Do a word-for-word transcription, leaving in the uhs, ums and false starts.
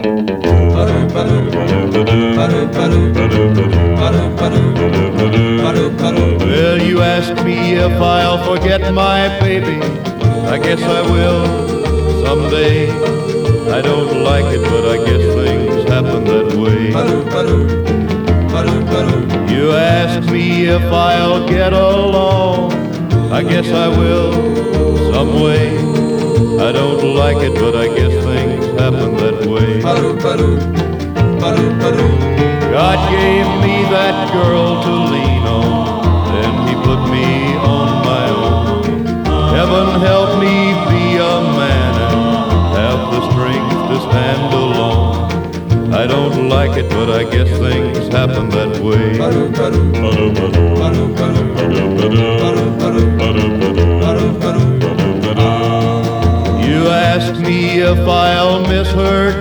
Well, you ask me if I'll forget my baby. I guess I will someday. I don't like it, but I guess things happen that way. You ask me if I'll get along. I guess I will some way. I don't like it, but I guess things happen that way. God gave me that girl to lean on, then he put me on my own. Heaven help me be a man and have the strength to stand alone. I don't like it, but I guess things happen that way. You ask me if I'll miss her